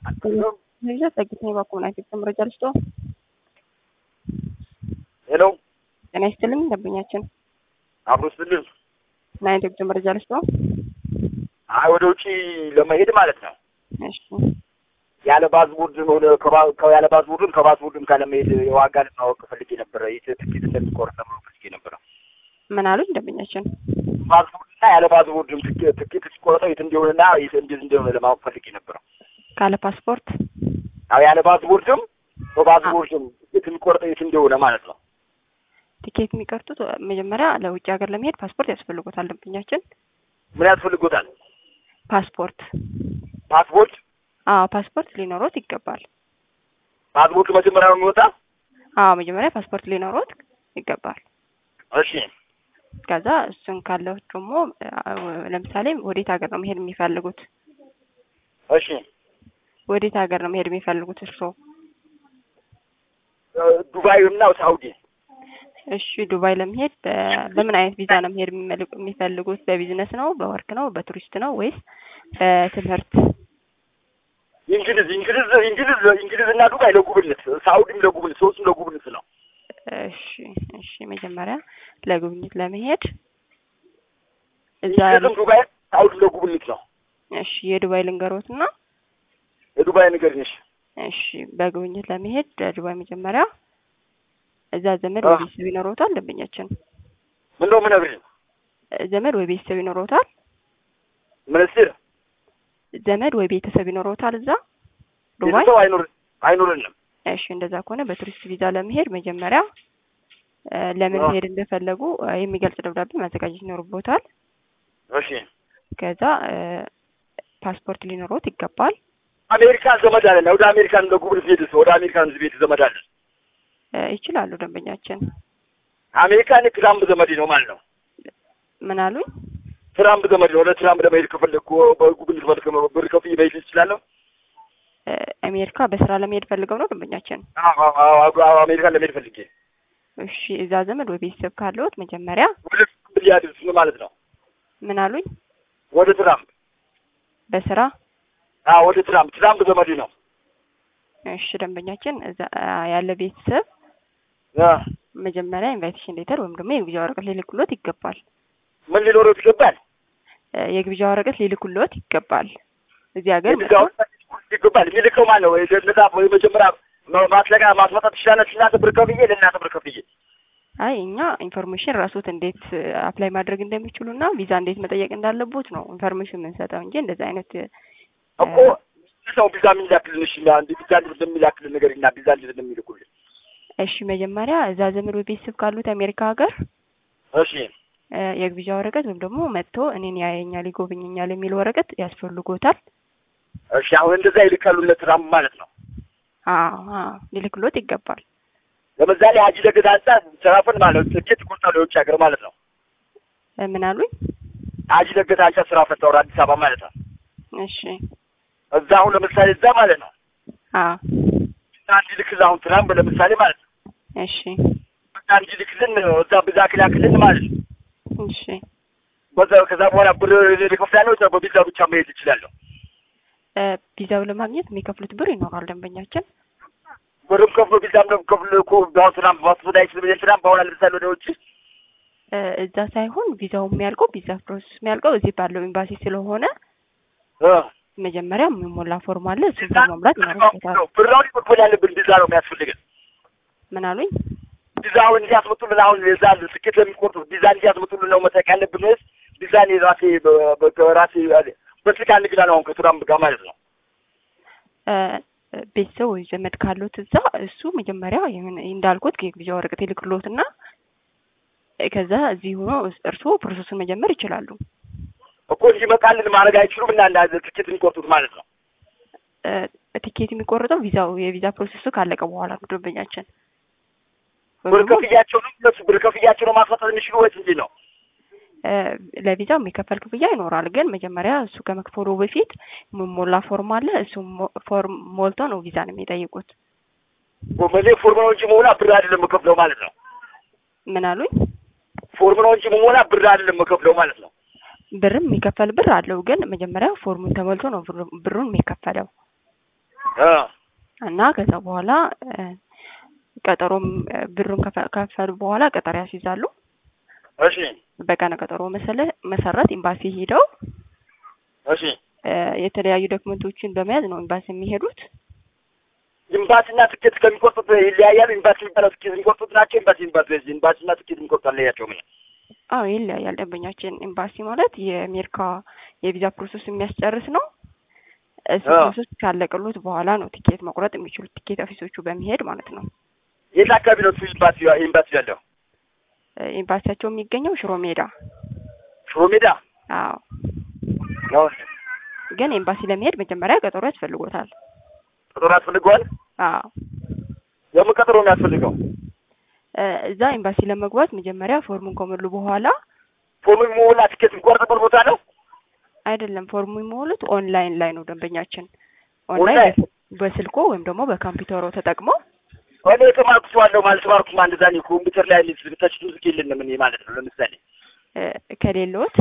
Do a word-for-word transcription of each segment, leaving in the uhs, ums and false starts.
Nella tagitni bakuna ifite መረጃ ልስጦ ሄሎ ጤና ይስጥልኝ ደንበኛችን አብሮ ስልል ናይ ተግቶ መረጃ ልስጦ አይ ወደ ውጪ ለመሄድ ማለት ነው። እሺ ያለ ፓስፖርት ሆነ ያለ ፓስፖርት ከፓስፖርት ካለ መሄድ የዋጋ ልታወቅ ፈልጌ ነበር። የትኬት እንደሚቆርጥ ነው ፈልጌ ነበር። ምን አሉኝ ደንበኛችን? ፓስፖርትና ያለ ፓስፖርት ትኬት ሲቆርጠው የት እንደሆነና የት እንደሆነ ለማወቅ ፈልጌ ነበር። ካለ ፓስፖርት አዎ ያለ ፓስፖርትም በፓስፖርትም ትኬት የሚቆርጠው የት እንደሆነ ማለት ነው። ቲኬት የሚቀርጡት መጀመሪያ ለውጭ ሀገር ለመሄድ ፓስፖርት ያስፈልጎታል ደንበኛችን። ምን ያስፈልጎታል? ፓስፖርት ፓስፖርት አዎ ፓስፖርት ሊኖሮት ይገባል። ፓስፖርት መጀመሪያ ነው የሚወጣ? አዎ መጀመሪያ ፓስፖርት ሊኖሮት ይገባል። እሺ ከዛ እሱን ካለው ደግሞ ለምሳሌ ወዴት ሀገር ነው መሄድ የሚፈልጉት? እሺ ወዴት ሀገር ነው መሄድ የሚፈልጉት እርሶ? ዱባይ እና ሳውዲ። እሺ ዱባይ ለመሄድ በምን አይነት ቪዛ ነው መሄድ የሚፈልጉት? በቢዝነስ ነው፣ በወርክ ነው፣ በቱሪስት ነው ወይስ በትምህርት? እንግሊዝ እንግሊዝ እንግሊዝ እንግሊዝ እና ዱባይ ለጉብኝት፣ ሳውዲም ለጉብኝት፣ ሶስቱም ለጉብኝት ነው። እሺ እሺ መጀመሪያ ለጉብኝት ለመሄድ እዛ ዱባይ ሳውዲ ለጉብኝት ነው። እሺ የዱባይ ልንገሮትና የዱባይ ነገር ነሽ? እሺ በጉብኝት ለመሄድ ለዱባይ መጀመሪያ እዛ ዘመድ ወይ ቤተሰብ ይኖሮታል ደንበኛችን? ምን ነው የምነግርሽ? ዘመድ ወይ ቤተሰብ ይኖሮታል? ምንስር ዘመድ ወይ ቤተሰብ ይኖሮታል እዛ ዱባይ? ቤተሰብ አይኖር አይኖርንም። እሺ እንደዛ ከሆነ በቱሪስት ቪዛ ለመሄድ መጀመሪያ ለምን መሄድ እንደፈለጉ የሚገልጽ ደብዳቤ ማዘጋጀት ይኖርቦታል። እሺ ከዛ ፓስፖርት ሊኖሮት ይገባል። አሜሪካን ዘመድ አለ። ወደ አሜሪካን ለጉብኝት ሄድስ ወደ አሜሪካን ቤት ዘመድ አለ ይችላሉ ደንበኛችን። አሜሪካን ትራምፕ ዘመድ ነው ማለት ነው። ምን አሉኝ? ትራምፕ ዘመድ ነው። ወደ ትራምፕ ለመሄድ ከፈለኩ በጉብኝት መልክ ብር ከፍዬ መሄድ እችላለሁ? አሜሪካ በስራ ለመሄድ ፈልገው ነው ደንበኛችን? አዎ አዎ አዎ አሜሪካን ለመሄድ ፈልጌ። እሺ እዛ ዘመድ ወይ ቤተሰብ ካለዎት መጀመሪያ ወደ ሊያድርስ ማለት ነው። ምን አሉኝ? ወደ ትራምፕ በስራ? አዎ ወደ ትራምፕ ትራምፕ ዘመድ ነው። እሺ ደንበኛችን እዛ ያለ ቤተሰብ ያ መጀመሪያ ኢንቫይቴሽን ሌተር ወይም ደግሞ የግብዣ ወረቀት ሊልኩልዎት ይገባል። ምን ሊኖረው ይገባል? የግብዣ ወረቀት ሊልኩልዎት ይገባል። እዚህ ሀገር ይገባል። የሚልከው ማለት ነው ወይ ለነጻፍ ወይ መጀመሪያ ማስለጋ ማስመጣት ይችላል። እናንተ ብር ከፍዬ ለእናንተ ብር ከፍዬ? አይ እኛ ኢንፎርሜሽን ራስዎት እንዴት አፕላይ ማድረግ እንደሚችሉና ቪዛ እንዴት መጠየቅ እንዳለቦት ነው ኢንፎርሜሽን የምንሰጠው እንጂ እንደዛ አይነት እኮ ሰው ቪዛ ምን ያክልልሽ እና እንዴ ቪዛ እንደሚላክል ነገር እና ቪዛ እንደሚልኩልኝ። እሺ መጀመሪያ እዛ ዘመድ ወይ ቤተሰብ ካሉት አሜሪካ ሀገር እሺ የግብዣ ወረቀት ወይም ደግሞ መጥቶ እኔን ያየኛል ይጎበኘኛል የሚል ወረቀት ያስፈልጎታል። እሺ አሁን እንደዛ ይልካሉ ለትራምፕ ማለት ነው? አዎ አዎ ሊልክሎት ይገባል። ለምሳሌ ሀጂ ለገዛዛ ስራፈን ማለት ትኬት ቆርጣው ለውጭ ሀገር ማለት ነው። ምን አሉኝ? ሀጂ ለገዛዛ ስራፈን ተወራ አዲስ አበባ ማለት ነው። እሺ እዛ አሁን ለምሳሌ እዛ ማለት ነው። አዎ አንድ ልክዝ አሁን ትራምፕ ለምሳሌ ማለት ነው። እሺ አንድ ልክዝን እዛ ብዛ ክላክልን ማለት ነው። እሺ በዛ ከዛ በኋላ ብር ልከፍላለሁ እዛ በቪዛ ብቻ መሄድ እችላለሁ። ቪዛው ለማግኘት የሚከፍሉት ብር ይኖራል ደንበኛችን። ብርም ከፍሎ ቪዛም ነው ከፍሎ እኮ ዳው ትራምፕ ፓስፖርት አይችልም ትራምፕ በኋላ ለምሳሌ ወደ ውጭ እዛ ሳይሆን ቪዛው የሚያልቀው ቪዛ ፕሮሰስ የሚያልቀው እዚህ ባለው ኤምባሲ ስለሆነ እ መጀመሪያ የሚሞላ ፎርም አለ እሱን መሙላት ይኖርበታል። ብራው ሊቆል ያለብን ቪዛ ነው የሚያስፈልገን። ምን አሉኝ? ቪዛው እንዲያስመጡልን አሁን ቪዛ ትኬት ለሚቆርጡ ቪዛ እንዲያስመጡልን ነው መጠየቅ ያለብን ወይስ ቪዛ ነው ራሴ በራሴ በስልክ አንግዳ ነው ከትራምፕ ጋር ማለት ነው? ቤተሰብ ወይ ዘመድ ካሉት እዛ እሱ መጀመሪያ እንዳልኩት የግብዣ ወረቀት ይልክሎትና ከዛ እዚህ ሆኖ እርስዎ ፕሮሰሱን መጀመር ይችላሉ። እኮ እንዲመጣልን ማድረግ አይችሉም እና እንደ ትኬት የሚቆርጡት ማለት ነው? ቲኬት የሚቆርጠው ቪዛው የቪዛ ፕሮሰሱ ካለቀ በኋላ ነው ደንበኛችን። ብር ከፍያቸው ነው እነሱ ብር ከፍያቸው ነው ማስመጣት የሚችሉ ወይስ እንዴት ነው? ለቪዛው የሚከፈል ክፍያ ይኖራል። ግን መጀመሪያ እሱ ከመክፈሉ በፊት ሞላ ፎርም አለ እሱ ፎርም ሞልቶ ነው ቪዛን የሚጠይቁት። ወመሌ ፎርም ነው እንጂ ሞላ ብር አይደለም መከፍለው ማለት ነው? ምን አሉኝ? ፎርም ነው እንጂ ሞላ ብር አይደለም መከፍለው ማለት ነው? ብርም የሚከፈል ብር አለው ግን መጀመሪያ ፎርሙን ተሞልቶ ነው ብሩን የሚከፈለው። አ እና ከዛ በኋላ ቀጠሮም ብሩን ከፈሉ በኋላ ቀጠሮ ያስይዛሉ። እሺ በቀነ ቀጠሮ መሰረት ኤምባሲ ሄደው እሺ የተለያዩ ዶክመንቶችን በመያዝ ነው ኤምባሲ የሚሄዱት። ኤምባሲና ትኬት ከሚቆርጡት ይለያያል። ኤምባሲ ባለ ትኬት የሚቆርጡት ናቸው። ኤምባሲ ኤምባሲ ኤምባሲና ትኬት የሚቆርጡ አለያቸው ምን? አዎ ይለያያል። ደንበኛችን ኤምባሲ ማለት የአሜሪካ የቪዛ ፕሮሰስ የሚያስጨርስ ነው። እሱ ፕሮሰስ ካለቀሉት በኋላ ነው ቲኬት መቁረጥ የሚችሉት ቲኬት ኦፊሶቹ በመሄድ ማለት ነው። የት አካባቢ ነው ኤምባሲ ኤምባሲ ያለው? ኤምባሲያቸው የሚገኘው ሽሮ ሜዳ። ሽሮ ሜዳ? አዎ ነው። ግን ኤምባሲ ለመሄድ መጀመሪያ ቀጠሮ ያስፈልጎታል። ቀጠሮ ያስፈልገዋል? አዎ። የምን ቀጠሮ ነው ያስፈልገው? እዛ ኤምባሲ ለመግባት መጀመሪያ ፎርሙን ከሞሉ በኋላ ፎርሙን ሞላ ቲኬት የሚቆርጥበት ቦታ ነው? አይደለም፣ ፎርሙን የሚሞሉት ኦንላይን ላይ ነው ደንበኛችን። ኦንላይን በስልኮ ወይም ደግሞ በኮምፒውተሩ ተጠቅሞ እኔ የተማርኩት ዋለው ማለት ተማርኩት ማለት ዛኔ ኮምፒውተር ላይ ልትተች ትዝኪልን ምን ማለት ነው? ለምሳሌ ከሌሎት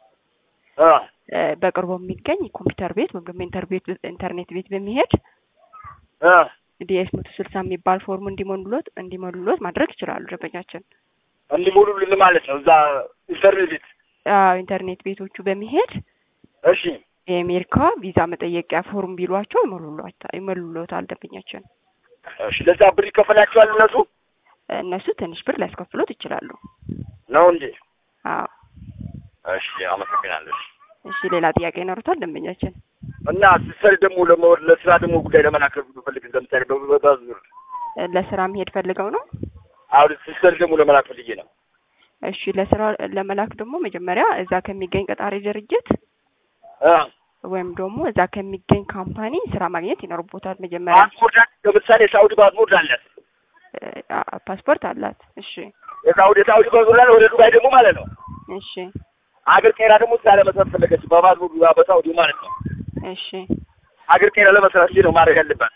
አ በቅርቡ የሚገኝ ኮምፒውተር ቤት ወይም ደግሞ ኢንተርኔት ኢንተርኔት ቤት በመሄድ አ ዲኤስ መቶ ስልሳ የሚባል ፎርም እንዲሞሉት እንዲሞሉት ማድረግ ይችላሉ ደንበኛችን። እንዲሞሉልን ማለት ነው እዛ ኢንተርኔት ቤት? አዎ ኢንተርኔት ቤቶቹ በመሄድ እሺ የአሜሪካ ቪዛ መጠየቂያ ፎርም ቢሏቸው ይሞሉላታል ይሞሉላታል ደንበኛችን። እሺ ለዛ ብር ይከፈላቸዋል እነሱ? እነሱ ትንሽ ብር ሊያስከፍሉት ይችላሉ። ነው እንዴ? አዎ። እሺ አመሰግናለሁ። እሺ ሌላ ጥያቄ ይኖርታል ደንበኛችን? እና ሲሰር ደግሞ ለመወር ለስራ ደግሞ ጉዳይ ለመናከብ ፈልግ እንደምታሪ በባዙር ለስራ መሄድ ፈልገው ነው? አዎ ሲሰር ደግሞ ለመላክ ፈልጌ ነው። እሺ ለስራ ለመላክ ደግሞ መጀመሪያ እዛ ከሚገኝ ቀጣሪ ድርጅት አ ወይም ደግሞ እዛ ከሚገኝ ካምፓኒ ስራ ማግኘት ይኖርቦታል መጀመሪያ። ፓስፖርት ለምሳሌ ሳውዲ ፓስፖርት አላት? ፓስፖርት አላት። እሺ የሳውዲ ሳውዲ ፓስፖርት አለ። ወደ ዱባይ ደግሞ ማለት ነው። እሺ አገር ጤና ደግሞ ሳለ መስራት ፈለገች በፓስፖርት በሳውዲ ማለት ነው። እሺ አገር ጤና ለመስራት ነው ማድረግ ያለባት?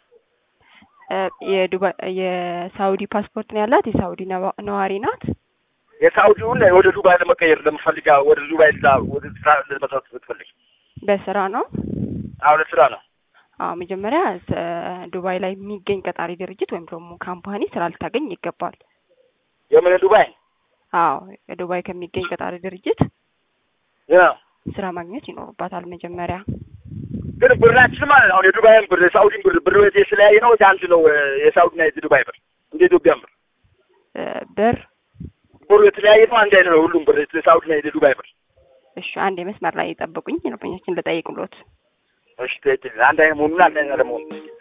የዱባይ የሳውዲ ፓስፖርት ነው ያላት። የሳውዲ ነዋሪ ናት። የሳውዲውን ወደ ዱባይ ለመቀየር ለምፈልጋ ወደ ዱባይ ወደ ስራ ለመስራት ትፈልግ? በስራ ነው? አዎ ለስራ ነው። አዎ መጀመሪያ ዱባይ ላይ የሚገኝ ቀጣሪ ድርጅት ወይም ደግሞ ካምፓኒ ስራ ልታገኝ ይገባል። የምን ዱባይ? አዎ ዱባይ ከሚገኝ ቀጣሪ ድርጅት ያ ስራ ማግኘት ይኖርባታል መጀመሪያ። ግን ብራችን ማለት ነው የዱባይን ብር የሳውዲን ብር ብር ወይስ የተለያየ ነው? አንድ ነው የሳውዲና የዱባይ ብር? እንደ ኢትዮጵያ ብር ብር ብሩ የተለያየ ነው? አንድ አይነት ነው ሁሉም ብር የሳውዲና የዱባይ ብር? እሺ አንድ መስመር ላይ ይጠብቁኝ ደንበኛችን ልጠይቅሎት። እሺ ትክክል። አንድ አይነት መሆኑን አንድ አይነት ደግሞ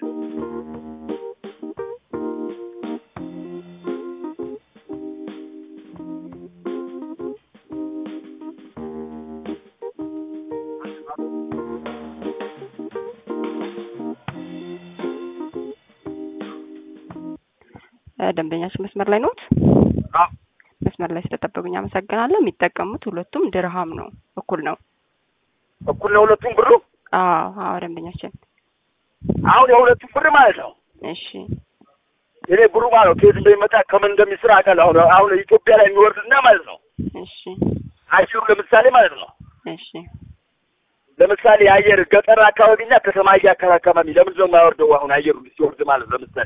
ደንበኛችን መስመር ላይ ነው? አዎ መስመር ላይ ስለጠበቁኝ አመሰግናለሁ። የሚጠቀሙት ሁለቱም ድርሃም ነው፣ እኩል ነው። እኩል ነው ሁለቱም ብሩ? አዎ አዎ ደንበኛችን አሁን የሁለቱም ብር ማለት ነው። እሺ እኔ ብሩ ማለት ከየት እንደሚመጣ ከምን እንደሚስራ አውቃለሁ። አሁን አሁን ኢትዮጵያ ላይ የሚወርድና ማለት ነው። እሺ አየሩ ለምሳሌ ማለት ነው። እሺ ለምሳሌ አየር ገጠር አካባቢና ከተማ አካባቢ ለምን ነው የማይወርደው? አሁን አየሩ ሲወርድ ማለት ነው ለምሳሌ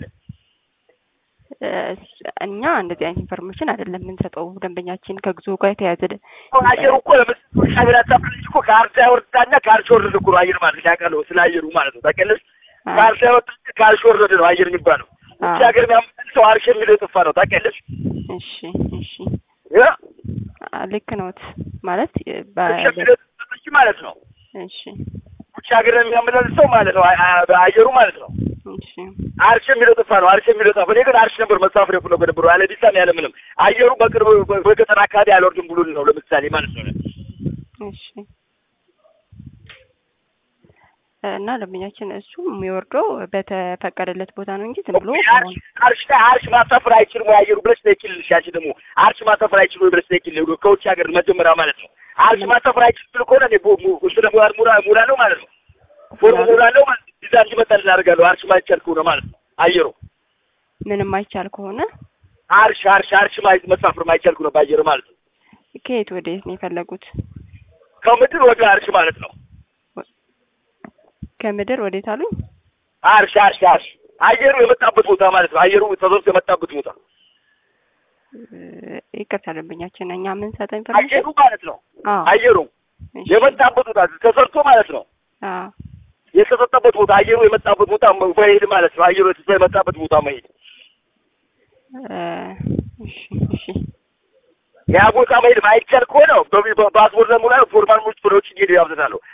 እኛ እንደዚህ አይነት ኢንፎርሜሽን አይደለም የምንሰጠው ደንበኛችን ከጉዞ ጋር የተያዘ አየሩ እኮ ለምሳሌ ሻገራታ ፍልጅ እኮ ካርታ ያወርዳና ካልሽ ወርድ እኮ አየር ማለት ያቀለው ስለ አየሩ ማለት ነው። ታውቂያለሽ? ካልሽ ያወርድ ካልሽ ወርድ ነው አየር የሚባለው። እዚህ ሀገር የሚያመጣው ሰው አርሽ የሚለው ጥፋ ነው። ታውቂያለሽ? እሺ እሺ ያ ልክ ነው ማለት በእሺ ማለት ነው። እሺ ውጭ ሀገር የሚያመጣው ሰው ማለት ነው አየሩ ማለት ነው። እሺ አርሽ የሚለው ጥፋ ነው። አርሽ የሚለው ጥፋ እኔ ግን አርሽ ነበር መሳፍር ነው ብሎ ነበር ያለ ዲሳም ያለ ምንም አየሩ በቅርብ በገጠር አካባቢ አልወርድም ብሎ ነው ለምሳሌ ማለት ነው። እሺ እና ደንበኛችን እሱ የሚወርደው በተፈቀደለት ቦታ ነው እንጂ ዝም ብሎ አርሽ አርሽ ማሳፈር አይችልም አየሩ ብለሽ ትክክልሽ። ያቺ ደግሞ አርሽ ማሳፈር አይችልም ብለሽ ትክክል ከውጭ ሀገር መጀመሪያ ማለት ነው። አርሽ ማሳፈር አይችልም ከሆነ እኔ እንትን ሙራ ሙራ ነው ማለት ነው። ፎርሙ ሙራ ነው ማለት ዲዛ እንዲመጣል እናደርጋለሁ። አርሽ ማይቻል ከሆነ ማለት ነው አየሩ ምንም ማይቻል ከሆነ አርሽ አርሽ አርሽ ማይ መሳፈር ማይቻል ከሆነ ባየሩ ማለት ነው። ከየት ወዴት ነው የፈለጉት? ከምድር ወደ አርሽ ማለት ነው። ከምድር ወዴት አሉኝ? አርሽ አርሽ አርሽ አየሩ የመጣበት ቦታ ማለት ነው። አየሩ ተዘርቶ የመጣበት ቦታ ይቅርታ ደንበኛችን እኛ ምን ሰጠን አየሩ ማለት ነው። አየሩ የመጣበት ቦታ ተዘርቶ ማለት ነው። አዎ የተሰጠበት ቦታ አየሩ የመጣበት ቦታ መሄድ ማለት ነው። አየሩ የመጣበት ቦታ መሄድ እሺ እሺ ያ ቦታ መሄድ ማይቻል ከሆነ በፓስፖርት ለሙላ ፎርማል ሙሉ ፕሮች ይሄድ ያብዛታሉ